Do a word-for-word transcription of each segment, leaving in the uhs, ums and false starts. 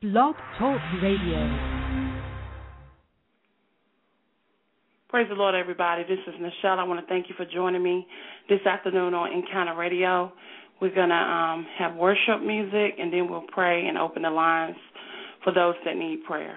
Blog Talk Radio. Praise the Lord, everybody. This is Nichelle. I want to thank you for joining me this afternoon on Encounter Radio. We're going to um, have worship music, and then we'll pray and open the lines for those that need prayer.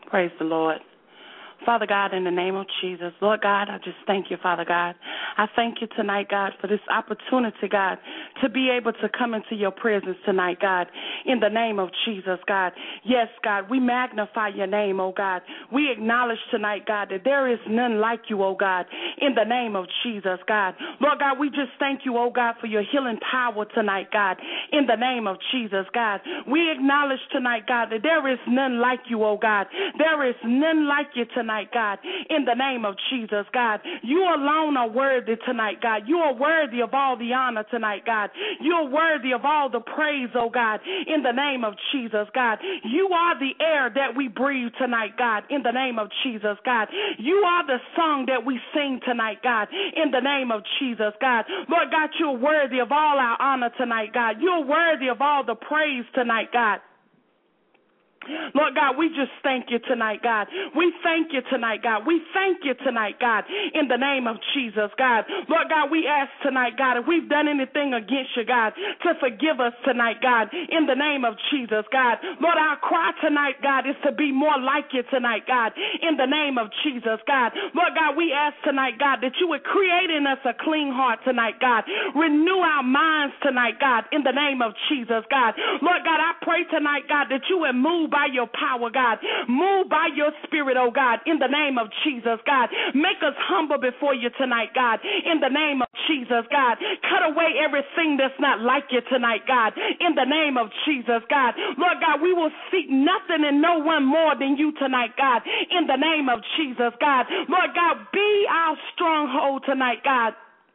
Praise the Lord. Father God, in the name of Jesus, Lord God, I just thank you, Father God. I thank you tonight, God, for this opportunity, God, to be able to come into your presence tonight, God, in the name of Jesus, God. Yes, God, we magnify your name, oh God. We acknowledge tonight, God, that there is none like you, oh God, in the name of Jesus, God. Lord God, we just thank you, oh God, for your healing power tonight, God, in the name of Jesus, God. We acknowledge tonight, God, that there is none like you, oh God. There is none like you tonight. Tonight, God, in the name of Jesus, God. You alone are worthy tonight, God. You are worthy of all the honor tonight, God. You are worthy of all the praise, oh God, in the name of Jesus, God. You are the air that we breathe tonight, God, in the name of Jesus, God. You are the song that we sing tonight, God, in the name of Jesus, God. Lord God, you're worthy of all our honor tonight, God. You're worthy of all the praise tonight, God. Lord God, we just thank you tonight, God. We thank you tonight, God. We thank you tonight, God, in the name of Jesus, God. Lord God, we ask tonight, God, if we've done anything against you, God, to forgive us tonight, God, in the name of Jesus, God. Lord, our cry tonight, God, is to be more like you tonight, God, in the name of Jesus, God. Lord God, we ask tonight, God, that you would create in us a clean heart tonight, God. Renew our minds tonight, God, in the name of Jesus, God. Lord God, I pray tonight, God, that you would move by your power, God. Move by your spirit, oh God, in the name of Jesus, God. Make us humble before you tonight, God, in the name of Jesus, God. Cut away everything that's not like you tonight, God, in the name of Jesus, God. Lord God, we will seek nothing and no one more than you tonight, God, in the name of Jesus, God. Lord God, be our stronghold tonight, God.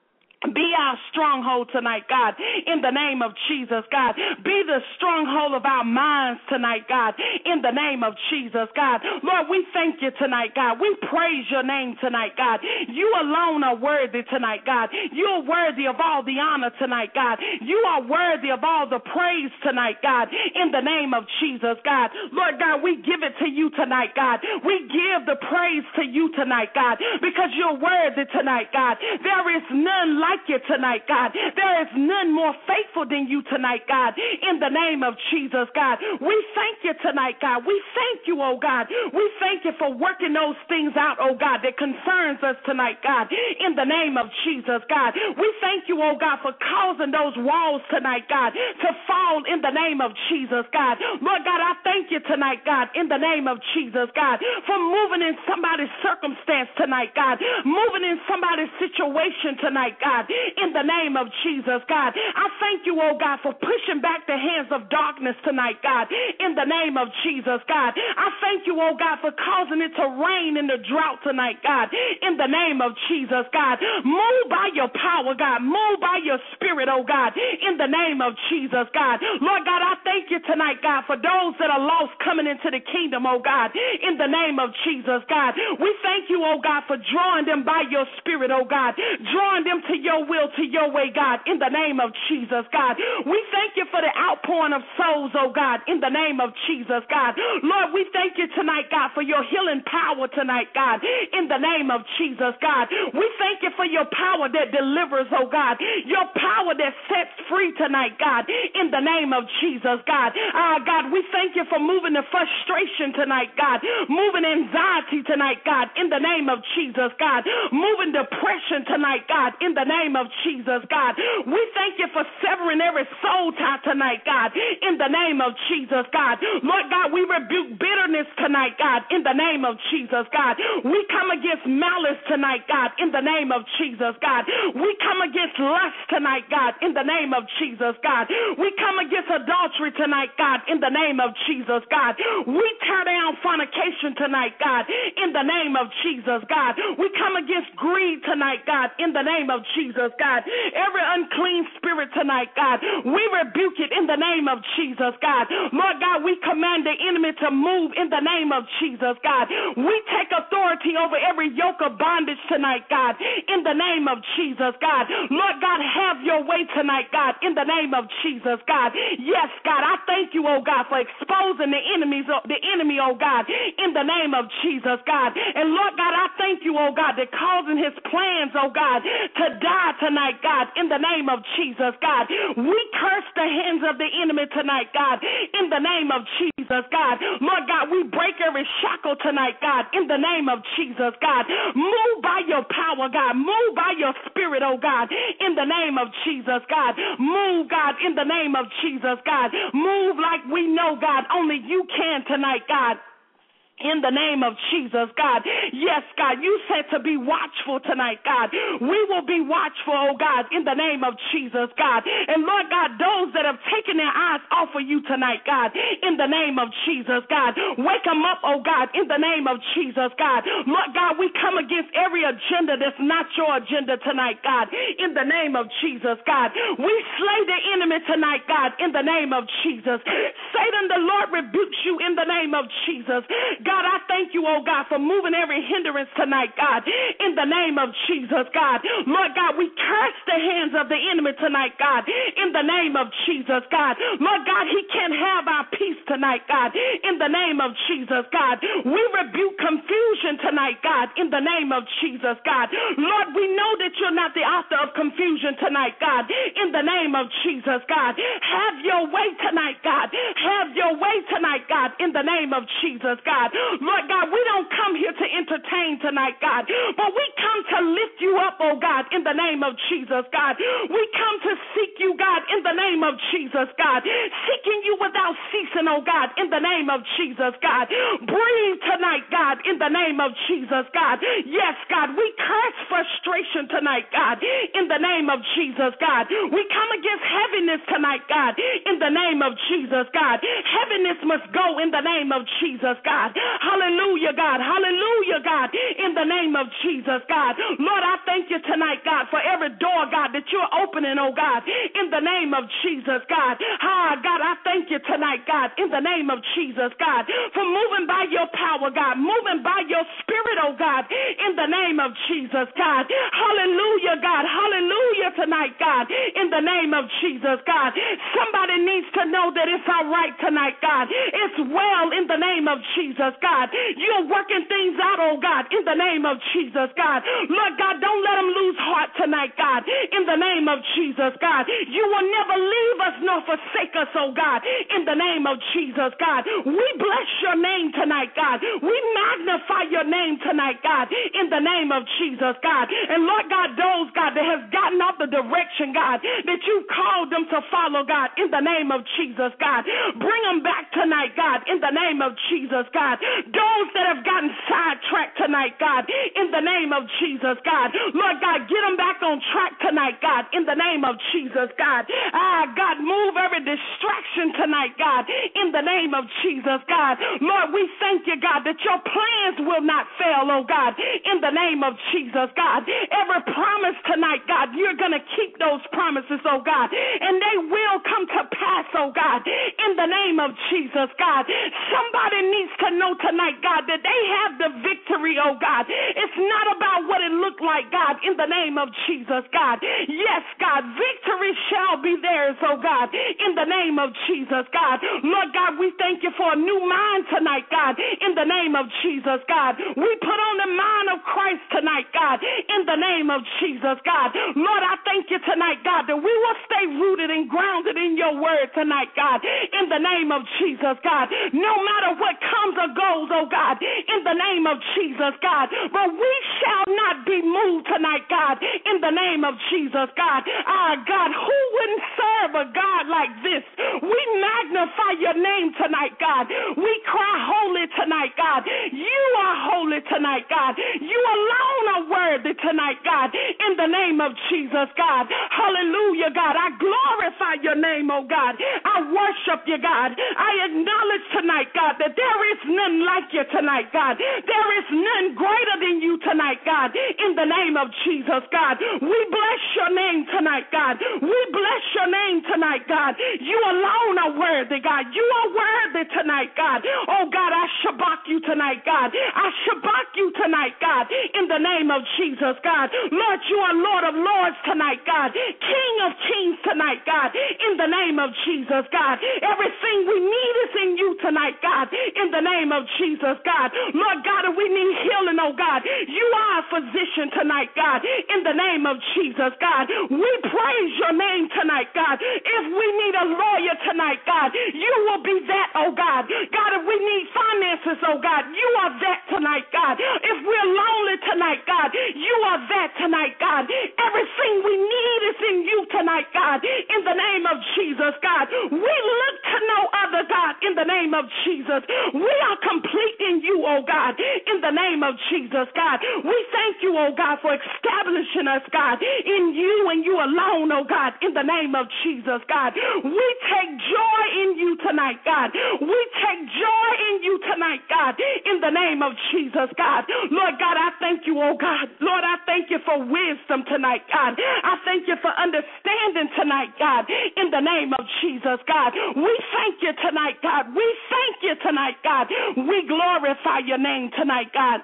Be our stronghold tonight, God, in the name of Jesus, God. Be the stronghold of our minds tonight, God, in the name of Jesus, God. Lord, we thank you tonight, God. We praise your name tonight, God. You alone are worthy tonight, God. You are worthy of all the honor tonight, God. You are worthy of all the praise tonight, God, in the name of Jesus, God. Lord God, we give it to you tonight, God. We give the praise to you tonight, God, because you're worthy tonight, God. There is none like you tonight, God. There is none more faithful than you tonight, God, in the name of Jesus, God. We thank you tonight, God. We thank you, oh God. We thank you for working those things out, oh God, that concerns us tonight, God, in the name of Jesus, God. We thank you, oh God, for causing those walls tonight, God, to fall in the name of Jesus, God. Lord God, I thank you tonight, God, in the name of Jesus, God, for moving in somebody's circumstance tonight, God, moving in somebody's situation tonight, God, in the name of Jesus, God. I thank you, oh God, for pushing back the hands of darkness tonight, God, in the name of Jesus, God. I thank you, oh God, for causing it to rain in the drought tonight, God, in the name of Jesus, God. Move by your power, God. Move by your spirit, oh God, in the name of Jesus, God. Lord God, I thank you tonight, God, for those that are lost coming into the kingdom, oh God, in the name of Jesus, God. We thank you, oh God, for drawing them by your spirit, oh God, drawing them to your will, to your way, God, in the name of Jesus, God. We thank you for the outpouring of souls, oh God, in the name of Jesus, God. Lord, we thank you tonight, God, for your healing power tonight, God, in the name of Jesus, God. We thank you for your power that delivers, oh God, your power that sets free tonight, God, in the name of Jesus, God. Uh, God, we thank you for moving the frustration tonight, God, moving anxiety tonight, God, in the name of Jesus, God, moving depression tonight, God, in the name of Jesus, God. We thank you for severing every soul tie tonight, God, in the name of Jesus, God. Lord God, we rebuke bitterness tonight, God, in the name of Jesus, God. We come against malice tonight, God, in the name of Jesus, God. We come against lust tonight, God, in the name of Jesus, God. We come against adultery tonight, God, in the name of Jesus, God. We tear down fornication tonight, God, in the name of Jesus, God. We come against greed tonight, God, in the name of Jesus, God. Every unclean spirit tonight, God, we rebuke it in the name of Jesus, God. Lord God, we command the enemy to move in the name of Jesus, God. We take authority over every yoke of bondage tonight, God, in the name of Jesus, God. Lord God, have your way tonight, God, in the name of Jesus, God. Yes, God, I thank you, oh God, for exposing the enemies, the enemy, oh God, in the name of Jesus, God. And Lord God, I thank you, oh God, that causing his plans, oh God, to die tonight, God, in the name of Jesus, God. We curse the hands of the enemy tonight, God, in the name of Jesus, God. Lord God, we break every every shackle tonight, God, in the name of Jesus, God. Move by your power, God. Move by your spirit, oh God, in the name of Jesus, God. Move, God, in the name of Jesus, God. Move like we know, God, only you can tonight, God. In the name of Jesus, God. Yes, God, you said to be watchful tonight, God. We will be watchful, oh God, in the name of Jesus, God. And Lord God, those that have taken their eyes off of you tonight, God, in the name of Jesus, God. Wake them up, oh God, in the name of Jesus, God. Lord God, we come against every agenda that's not your agenda tonight, God, in the name of Jesus, God. We slay the enemy tonight, God, in the name of Jesus. Satan, the Lord rebukes you in the name of Jesus. God, I thank you, oh God, for moving every hindrance tonight, God, in the name of Jesus, God. Lord God, we curse the hands of the enemy tonight, God, in the name of Jesus, God. Lord God, he can't have our peace tonight, God, in the name of Jesus, God. We rebuke confusion tonight, God, in the name of Jesus, God. Lord, we know that you're not the author of confusion tonight, God, in the name of Jesus, God. Have your way tonight, God. Have your way tonight, God, in the name of Jesus, God. Lord God, we don't come here to entertain tonight, God, but we come to lift you up, oh God, in the name of Jesus, God. We come to seek you, God, in the name of Jesus, God. Seeking you without ceasing, oh God, in the name of Jesus, God. Breathe tonight, God, in the name of Jesus, God. Yes, God, we curse frustration tonight, God, in the name of Jesus, God. We come against heaviness tonight, God, in the name of Jesus, God. Heaviness must go in the name of Jesus, God. Hallelujah, God. Hallelujah, God. In the name of Jesus, God. Lord, I thank you tonight, God, for every door, God, that you're opening, oh God, in the name of Jesus, God. Ah, God, I thank you tonight, God, in the name of Jesus, God, for moving by your power, God, moving by your spirit, oh God, in the name of Jesus, God. Hallelujah, God. Hallelujah tonight, God, in the name of Jesus, God. Somebody needs to know that it's all right tonight, God. It's well in the name of Jesus, God. You're working things out, oh God, in the name of Jesus, God. Lord God, don't let them lose heart tonight, God, in the name of Jesus, God. You will never leave us nor forsake us, oh God, in the name of Jesus, God. We bless your name tonight, God. We magnify your name tonight, God, in the name of Jesus, God. And Lord God, those, God, that has gotten off the direction, God, that you called them to follow, God, in the name of Jesus, God. Bring them back tonight, God, in the name of Jesus, God. Those that have gotten sidetracked tonight, God, in the name of Jesus, God. Lord God, get them back on track tonight, God, in the name of Jesus, God. Ah, God, move every distraction tonight, God, in the name of Jesus, God. Lord, we thank you, God, that your plans will not fail, oh God, in the name of Jesus, God. Every promise tonight, God, you're going to keep those promises, oh God, and they will come to pass, oh God, in the name of Jesus, God. Somebody needs to know tonight, God, that they have the victory, oh God. It's not about what it looked like, God, in the name of Jesus, God. Yes, God, victory shall be theirs, oh God, in the name of Jesus, God. Lord God, we thank you for a new mind tonight, God, in the name of Jesus, God. We put on the mind of Christ tonight, God, in the name of Jesus, God. Lord, I thank you tonight, God, that we will stay rooted and grounded in your word tonight, God, in the name of Jesus, God. No matter what comes or goes, oh God, in the name of Jesus, God. But we shall not be moved tonight, God, in the name of Jesus, God. Ah, God, who wouldn't serve a God like this? We magnify your name tonight, God. We cry holy tonight, God. You are holy tonight, God. You alone are worthy tonight, God, in the name of Jesus, God. Hallelujah, God. I glorify your name, oh God. I worship you, God. I acknowledge tonight, God, that there is none like you tonight, God. There is none greater than you tonight, God, in the name of Jesus, God. We bless your name tonight, God. We bless your name tonight, God. You alone are worthy, God. You are worthy tonight, God. Oh, God, I shabak you tonight, God. I shabak you tonight, God, in the name of Jesus, God. Lord, you are Lord of Lords tonight, God. King of Kings tonight, God, in the name of Jesus, God. Everything we need is in you tonight, God, in the name of Jesus, God. Lord God, if we need healing, oh God, you are a physician tonight, God, in the name of Jesus, God. We praise your name tonight, God. If we need a lawyer tonight, God, you will be that, oh God. God, if we need finances, oh God, God, you are that tonight, God. If we're lonely tonight, God, you are that tonight, God. Everything we need is in you tonight, God, in the name of Jesus, God. We look to no other, God, in the name of Jesus. We are complete in you, oh God, in the name of Jesus, God. We thank you, oh God, for establishing us, God, in you and you alone, oh God, in the name of Jesus, God. We take joy in you tonight, God. We take joy in you tonight, God, in the name of Jesus, God. Lord God, I thank you, oh God. Lord, I thank you for wisdom tonight, God. I thank you for understanding tonight, God, in the name of Jesus, God. We thank you tonight, God. We thank you tonight, God. We glorify your name tonight, God.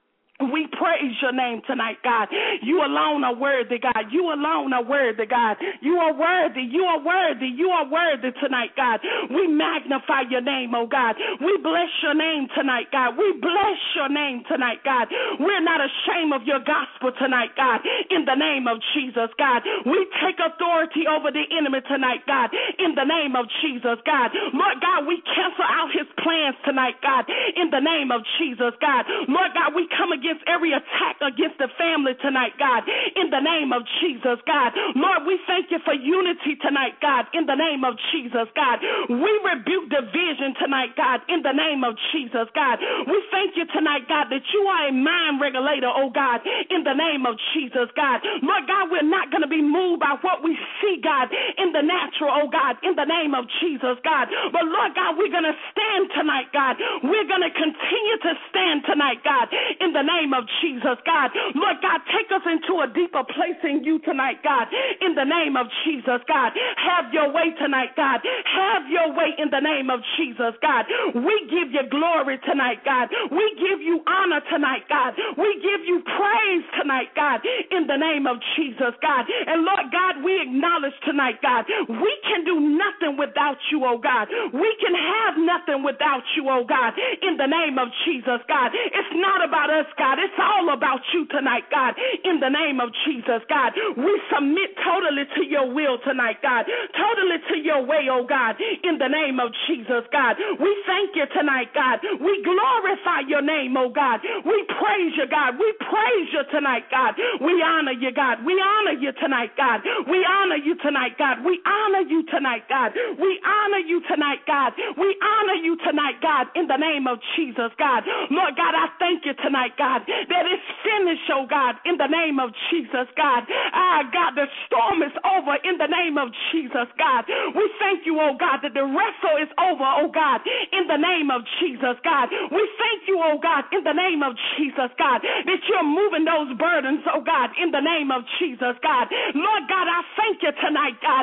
We praise your name tonight, God. You alone are worthy, God. You alone are worthy, God. You are worthy. You are worthy. You are worthy tonight, God. We magnify your name, oh God. We bless your name tonight, God. We bless your name tonight, God. We're not ashamed of your gospel tonight, God, in the name of Jesus, God. We take authority over the enemy tonight, God, in the name of Jesus, God. Lord God, we cancel out his plans tonight, God, in the name of Jesus, God. Lord God, we come against against every attack against the family tonight, God, in the name of Jesus, God. Lord, we thank you for unity tonight, God, in the name of Jesus, God. We rebuke division tonight, God, in the name of Jesus, God. We thank you tonight, God, that you are a mind regulator, oh God, in the name of Jesus, God. Lord God, we're not going to be moved by what we see, God, in the natural, oh God, in the name of Jesus, God. But Lord God, we're going to stand tonight, God. We're going to continue to stand tonight, God, in the name name of Jesus, God. Lord God, take us into a deeper place in you tonight, God, in the name of Jesus, God. Have your way tonight, God. Have your way in the name of Jesus, God. We give you glory tonight, God. We give you honor tonight, God. We give you praise tonight, God, in the name of Jesus, God. And Lord God, we acknowledge tonight, God, we can do nothing without you, oh God. We can have nothing without you, oh God, in the name of Jesus, God. It's not about us, God. It's all about you tonight, God, in the name of Jesus, God. We submit totally to your will tonight, God, totally to your way, oh God, in the name of Jesus, God. We thank you tonight, God. We glorify your name, oh God. We praise you, God. We praise you tonight, God. We honor you, God. We honor you tonight, God. We honor you tonight, God. We honor you tonight, God. We honor you tonight, God. We honor you tonight, God, in the name of Jesus, God. Lord God, I thank you tonight, God, that it's finished, oh God, in the name of Jesus, God. Ah, God, the storm is over in the name of Jesus, God. We thank you, oh God, that the wrestle is over, oh God, in the name of Jesus, God. We thank you, oh God, in the name of Jesus, God, that you're moving those burdens, oh God, in the name of Jesus, God. Lord God, I thank you tonight, God.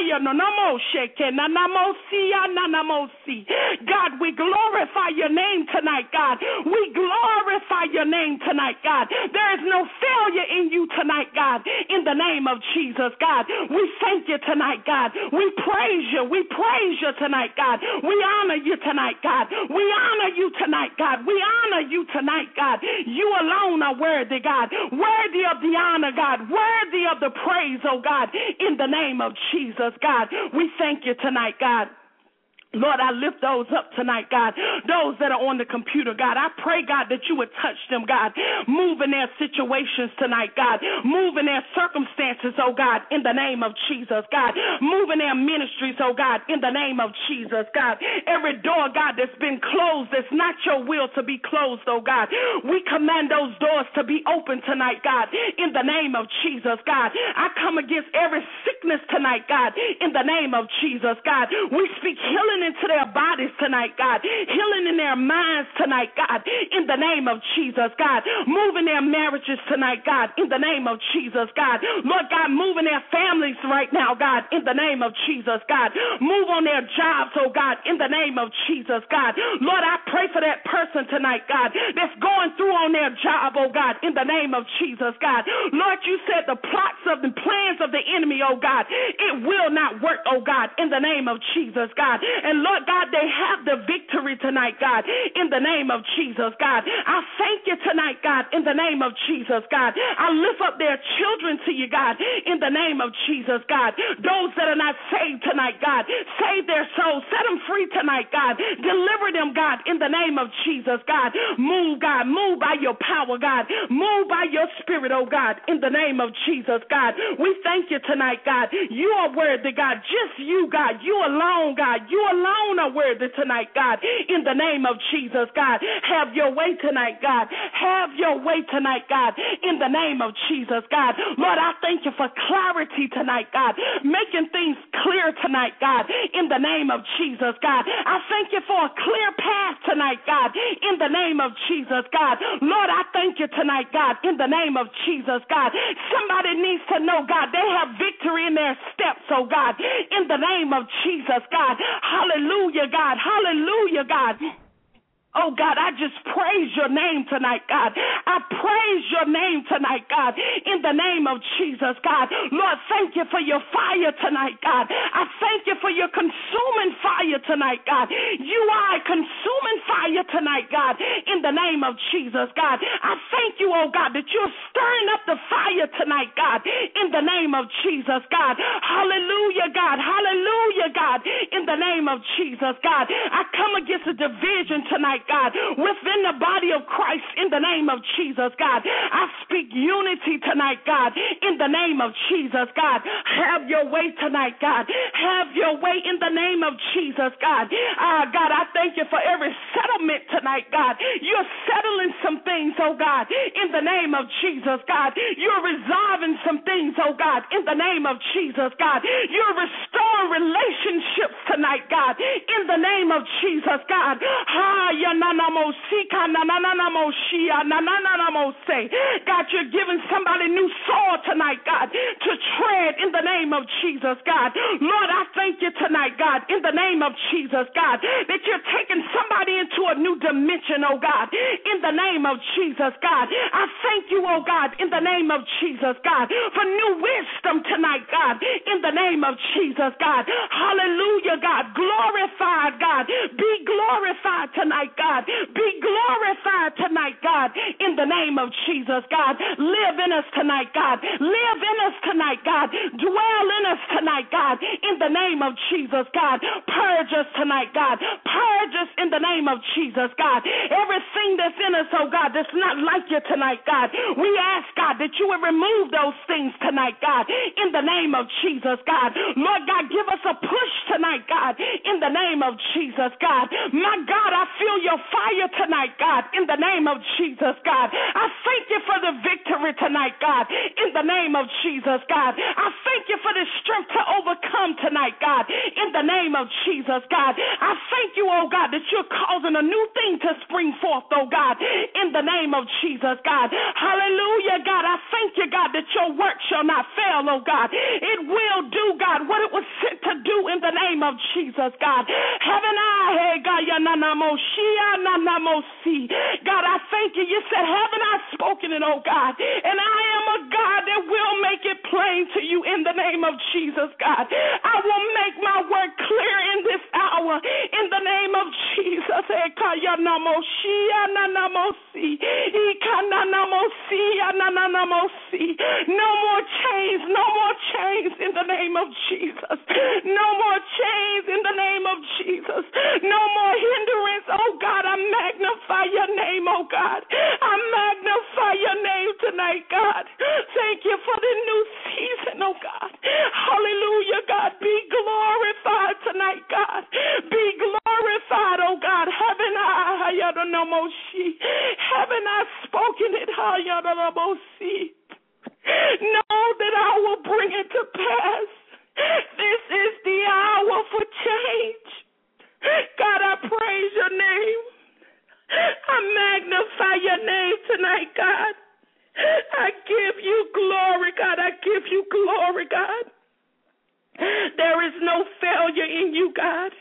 God, we glorify your name tonight, God. We glorify your name tonight, God. There is no failure in you tonight, God, in the name of Jesus, God. We thank you tonight, God. We praise you. We praise you tonight, God. We honor you tonight, God. We honor you tonight, God. We honor you tonight, God. You alone are worthy, God. Worthy of the honor, God. Worthy of the praise, oh God, in the name of Jesus, God. We thank you tonight, God. Lord, I lift those up tonight, God, those that are on the computer, God. I pray, God, that you would touch them, God, move in their situations tonight, God, move in their circumstances, oh God, in the name of Jesus, God, move in their ministries, oh God, in the name of Jesus, God. Every door, God, that's been closed, that's not your will to be closed, oh God. We command those doors to be open tonight, God, in the name of Jesus, God. I come against every sickness tonight, God, in the name of Jesus, God. We speak healing into their bodies tonight, God. Healing in their minds tonight, God, in the name of Jesus, God. Moving their marriages tonight, God, in the name of Jesus, God. Lord God, moving their families right now, God, in the name of Jesus, God. Move on their jobs, oh God, in the name of Jesus, God. Lord, I pray for that person tonight, God, that's going through on their job, oh God, in the name of Jesus, God. Lord, you said the plots of the plans of the enemy, oh God, it will not work, oh God, in the name of Jesus, God. And And Lord God, they have the victory tonight, God, in the name of Jesus, God. I thank you tonight, God, in the name of Jesus, God. I lift up their children to you, God, in the name of Jesus, God. Those that are not saved tonight, God, save their souls. Set them free tonight, God. Deliver them, God, in the name of Jesus, God. Move, God. Move by your power, God. Move by your spirit, oh God, in the name of Jesus, God. We thank you tonight, God. You are worthy, God. Just you, God. You alone, God. You alone are worthy tonight, God, in the name of Jesus, God. Have your way tonight, God. Have your way tonight, God, in the name of Jesus, God. Lord, I thank you for clarity tonight, God, making things clear tonight, God, in the name of Jesus, God. I thank you for a clear path tonight, God, in the name of Jesus, God. Lord, I thank you tonight, God, in the name of Jesus, God. Somebody needs to know, God, they have victory in their steps, oh God, in the name of Jesus, God. Hallelujah, God. Hallelujah, God. Oh, God, I just praise your name tonight, God. I praise your name tonight, God, in the name of Jesus, God. Lord, thank you for your fire tonight, God. I thank you for your consuming fire tonight, God. You are a consuming fire tonight, God, in the name of Jesus, God. I thank you, oh, God, that you're stirring up the fire tonight, God, in the name of Jesus, God. Hallelujah, God. Hallelujah, God, in the name of Jesus, God. I come against a division tonight, God, within the body of Christ in the name of Jesus, God. I speak unity tonight, God, in the name of Jesus, God. Have your way tonight, God. Have your way in the name of Jesus, God. Uh, God, I thank you for every settlement tonight, God. You're settling some things, oh God, in the name of Jesus, God. You're resolving some things, oh God, in the name of Jesus, God. You're restoring relationships tonight, God, in the name of Jesus, God. Ah, yeah. God, you're giving somebody new soil tonight, God, to tread in the name of Jesus, God. Lord, I thank you tonight, God, in the name of Jesus, God, that you're taking somebody into a new dimension, oh God, in the name of Jesus, God. I thank you, oh God, in the name of Jesus, God, for new wisdom tonight, God, in the name of Jesus, God. Hallelujah, God. Glorified, God. Be glorified tonight, God. God. Be glorified tonight, God, in the name of Jesus, God. Live in us tonight, God. Live in us tonight, God. Dwell in us tonight, God, in the name of Jesus, God. Purge us tonight, God. Purge us in the name of Jesus, God. Everything that's in us, oh God, that's not like you tonight, God. We ask, God, that you would remove those things tonight, God, in the name of Jesus, God. Lord God, give us a push tonight, God, in the name of Jesus, God. My God, I feel your fire tonight, God, in the name of Jesus, God. I thank you for the victory tonight, God, in the name of Jesus, God. I thank you for the strength to overcome tonight, God, in the name of Jesus, God. I thank you, oh God, that you're causing a new thing to spring forth, oh God, in the name of Jesus, God. Hallelujah, God. I thank you, God, that your work shall not fail, oh God. It will do, God, what it was sent to do in the name of Jesus, God. Heaven, I, hey, God, God, I thank you. You said, haven't I spoken it, oh God? And I am a God that will make it plain to you in the name of Jesus, God. I will make my word clear in this hour in the name of Jesus. No more chains, no more chains in the name of Jesus. No more chains in the name of Jesus. No more hindrance, oh God. I magnify your name, oh God. I magnify your name tonight, God. Thank you for the new season, oh God. Hallelujah, God. Be glorified tonight, God. Be glorified, oh God. Haven't I, haven't I spoken it? Know that I will bring it to pass. This is the hour for change. God, I praise your name. I magnify your name tonight, God. I give you glory, God. I give you glory, God. There is no failure in you, God.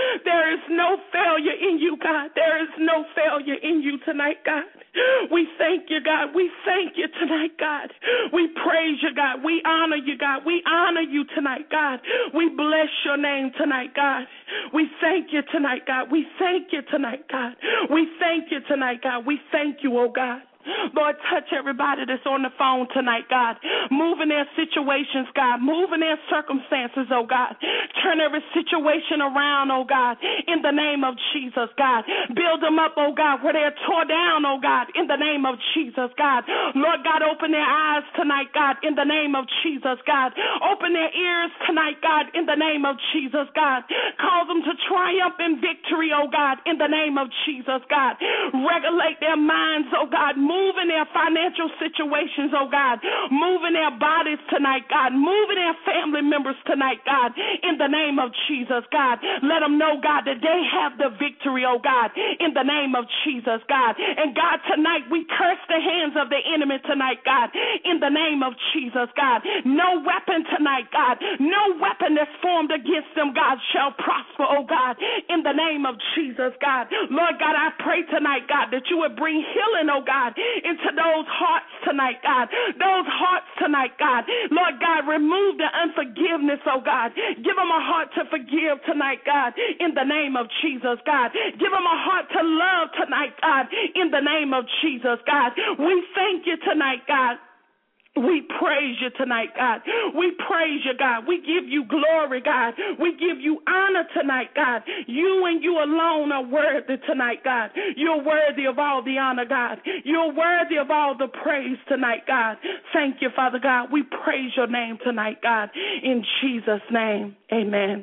There is no failure in you, God. There is no failure in you tonight, God. We thank you, God. We thank you tonight, God. We praise you, God. We honor you, God. We honor you tonight, God. We bless your name tonight, God. We thank you tonight, God. We thank you tonight, God. We thank you tonight, God. We thank you, oh God. Lord, touch everybody that's on the phone tonight, God. Move in their situations, God. Move in their circumstances, oh God. Turn every situation around, oh God, in the name of Jesus, God. Build them up, oh God, where they're tore down, oh God, in the name of Jesus, God. Lord God, open their eyes tonight, God, in the name of Jesus, God. Open their ears tonight, God, in the name of Jesus, God. Cause them to triumph in victory, oh God, in the name of Jesus, God. Regulate their minds, oh God. Move in their financial situations, oh God. Move in their bodies tonight, God. Move in their family members tonight, God, in the name of Jesus, God. Let them know, God, that they have the victory, oh God, in the name of Jesus, God. And God, tonight we curse the hands of the enemy tonight, God, in the name of Jesus, God. No weapon tonight, God. No weapon that's formed against them, God, shall prosper, oh God, in the name of Jesus, God. Lord God, I pray tonight, God, that you would bring healing, oh God, into those hearts tonight, God. Those hearts tonight, God. Lord God, remove the unforgiveness, oh God. Give them a heart to forgive tonight, God, in the name of Jesus, God. Give them a heart to love tonight, God, in the name of Jesus, God. We thank you tonight, God. We praise you tonight, God. We praise you, God. We give you glory, God. We give you honor tonight, God. You and you alone are worthy tonight, God. You're worthy of all the honor, God. You're worthy of all the praise tonight, God. Thank you, Father God. We praise your name tonight, God. In Jesus' name, amen.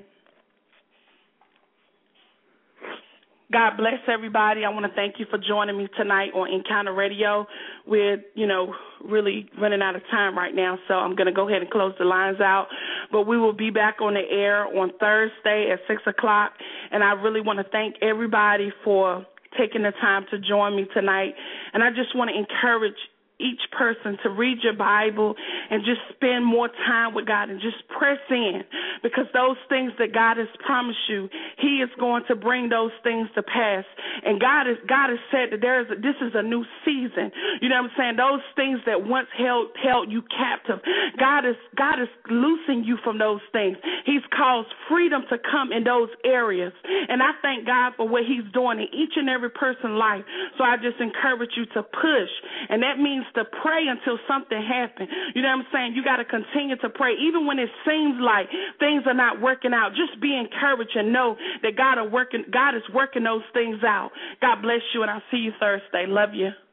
God bless everybody. I want to thank you for joining me tonight on Encounter Radio. We're, you know, really running out of time right now, so I'm going to go ahead and close the lines out. But we will be back on the air on Thursday at six o'clock, and I really want to thank everybody for taking the time to join me tonight. And I just want to encourage each person to read your Bible and just spend more time with God and just press in, because those things that God has promised you, he is going to bring those things to pass. And God is God has said that there is a, this is a new season. You know what I'm saying? Those things that once held held you captive, God is God is loosing you from those things. He's caused freedom to come in those areas. And I thank God for what he's doing in each and every person's life. So I just encourage you to push. And that means to pray until something happens. You know what I'm saying? You got to continue to pray. Even when it seems like things are not working out, just be encouraged and know that God are working, God is working those things out. God bless you, and I'll see you Thursday. Love you.